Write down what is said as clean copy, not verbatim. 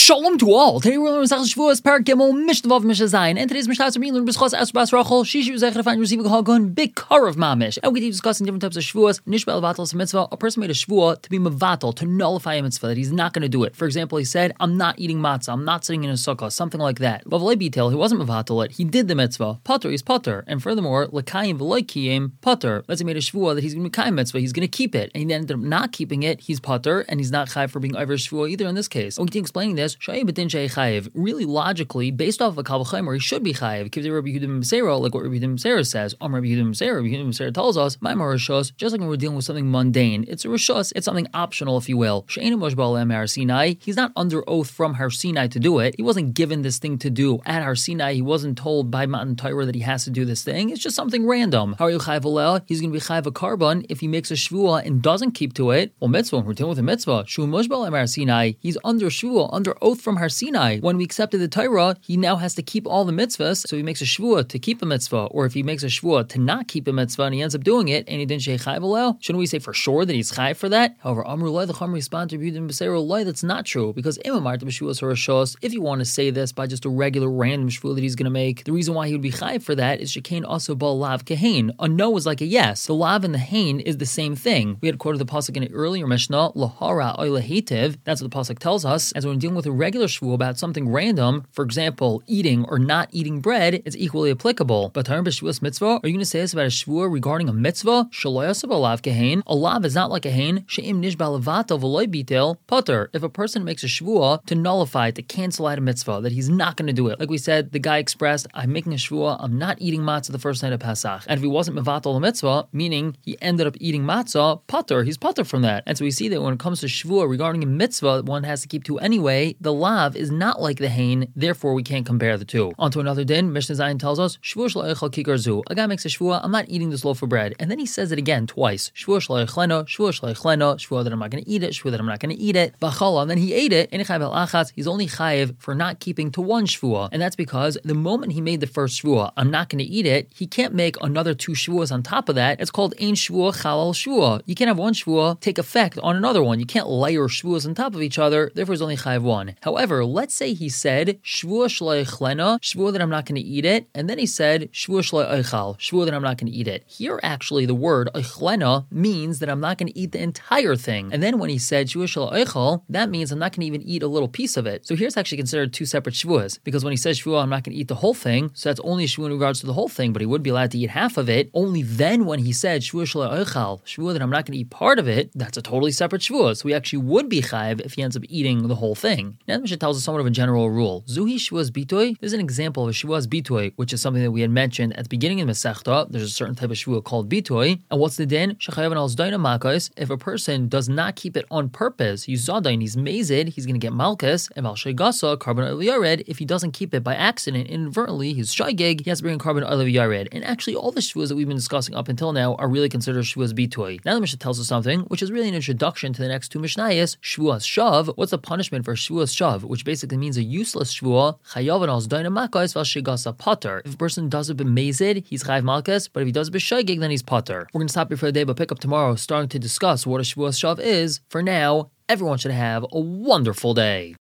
Shalom to all. Today we're learning Masechtas Shavuos, Parak Gimel, Mishnah Vav, Mishnah Zayin, and today's Mishnah we're learning B'schos Esras Rachel, Shishi Uzechah Find receiving Hagun, Big Kar of Mamish. And we keep discussing different types of Shavuos. Nishbal Vatal mitzvah. A person made a Shavuot to be Mavatal, to nullify a mitzvah that he's not going to do it. For example, he said, "I'm not eating matzah. I'm not sitting in a sukkah," something like that. Vavlei Bitel, he wasn't Mavatal it. He did the mitzvah. Pater, he's Pater. And furthermore, L'kayim V'loikiyim Pater. Let's say he made a Shavuot that he's going to be Kayim mitzvah. He's going to keep it, and he ended up not keeping it. He's Pater, and he's not Chayv for being over Shavuot either in this case. We keep explaining this. Chayiv. Really logically, based off of a Kal V'chomer, he should be Chayiv. Kiv Rabbi Yehuda ben Beseira, like what Rabbi Yehuda ben Beseira says. Rabbi Yehuda ben Beseira tells us, my Rishos, just like when we're dealing with something mundane, it's a Rishos, it's something optional, if you will. She'enu Moshbal Em Har Sinai, he's not under oath from Har Sinai to do it. He wasn't given this thing to do at Har Sinai. He wasn't told by Matan Torah that he has to do this thing. It's just something random. How are you Chayiv Alel? He's going to be Chayiv a carbon if he makes a Shvuah and doesn't keep to it. Well, mitzvah, we're dealing with a mitzvah. Shu Moshbal Em Har Sinai, he's under Shvuah, under oath from Har Sinai. When we accepted the Torah, he now has to keep all the mitzvahs, so he makes a shvuah to keep a mitzvah, or if he makes a shvuah to not keep a mitzvah and he ends up doing it, and he didn't shei chayv alel, shouldn't we say for sure that he's chayv for that? However, Amru Lai, the Chum respond to Rabbi Yehuda ben Beseira, Lai, that's not true, because imamart b'shvuas harashos, if you want to say this by just a regular random shvuah that he's going to make, the reason why he would be chayv for that is shekain also bal lav kehain. A no is like a yes. The lav and the hain is the same thing. We had quoted the pasuk in an earlier Mishnah, lahara oy lahitiv. That's what the pasuk tells us. As when dealing with a regular shvuah about something random, for example, eating or not eating bread, it's equally applicable. But Tarim b'shvuas mitzvah, are you going to say this about a shvuah regarding a mitzvah? Shalayasab alav kehain. A lav is not like a hain. She'im nishbal levata v'loy bitel pater. If a person makes a shvuah to nullify, to cancel out a mitzvah, that he's not going to do it. Like we said, the guy expressed, I'm making a shvuah, I'm not eating matzah the first night of Pesach. And if he wasn't mevatel the mitzvah, meaning he ended up eating matzah, pater, he's pater from that. And so we see that when it comes to shvuah regarding a mitzvah one has to keep to anyway, the lav is not like the hain, therefore we can't compare the two. On to another din, Mishnah Zayin tells us, Shvuah shelo eichel kikar zu. A guy makes a shvuah, I'm not eating this loaf of bread. And then he says it again twice. Shvuah shelo eichleno, shvuah that I'm not going to eat it, shvuah that I'm not going to eat it. V'chala, and then he ate it, he's only chayiv for not keeping to one shvuah. And that's because the moment he made the first shvuah, I'm not going to eat it, he can't make another two shvuahs on top of that. It's called ein shvuah chalal shvuah. You can't have one shvuah take effect on another one. You can't layer shvuahs on top of each other, therefore he's only chayiv one. However, let's say he said, shvuah shelo eichleno, shvuah that I'm not going to eat it, and then he said, shvuah shelo eichal, shvuah that I'm not going to eat it. Here, actually, the word eichlena means that I'm not going to eat the entire thing. And then when he said, shvuah shelo eichal, that means I'm not going to even eat a little piece of it. So here's actually considered two separate shvuahs, because when he says shvuah, I'm not going to eat the whole thing, so that's only a shvuah in regards to the whole thing, but he would be allowed to eat half of it. Only then when he said, shvuah shelo eichal, shvuah that I'm not going to eat part of it, that's a totally separate shvuah. So he actually would be chayiv if he ends up eating the whole thing. Now the Mishnah tells us somewhat of a general rule. Zuhi shvuas bitoy. There's an example of a shvuas bitoy, which is something that we had mentioned at the beginning of Masechta. There's a certain type of shvuah called bitoy. And what's the din? Shechayav al zdaina malchus. If a person does not keep it on purpose, he's zadain, he's mazed, he's going to get malchus. And al sheigasa carbon oil yared. If he doesn't keep it by accident, inadvertently, he's shaygig, he has to bring a carbon oil yared. And actually, all the shvuahs that we've been discussing up until now are really considered shvuas bitoy. Now the Mishnah tells us something, which is really an introduction to the next two Mishnayos. Shvuas shav. What's the punishment for shvuas shav? Which basically means a useless shvuah. Chayav al zdaina malchus val sheigasa pater. If a person does it b'mezid, he's chayav malchus, but if he does it b'shaygig, then he's pater. We're going to stop here for the day, but pick up tomorrow, starting to discuss what a shvuas shav is. For now, everyone should have a wonderful day.